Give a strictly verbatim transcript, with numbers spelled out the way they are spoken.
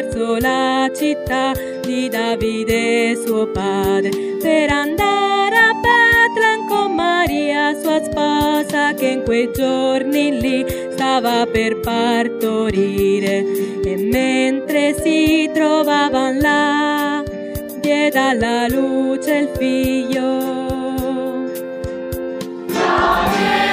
verso la città di Davide suo padre, per andare a Betlem con Maria sua sposa, che in quei giorni lì stava per partorire. E mentre si trovavan là, diede alla luce il figlio.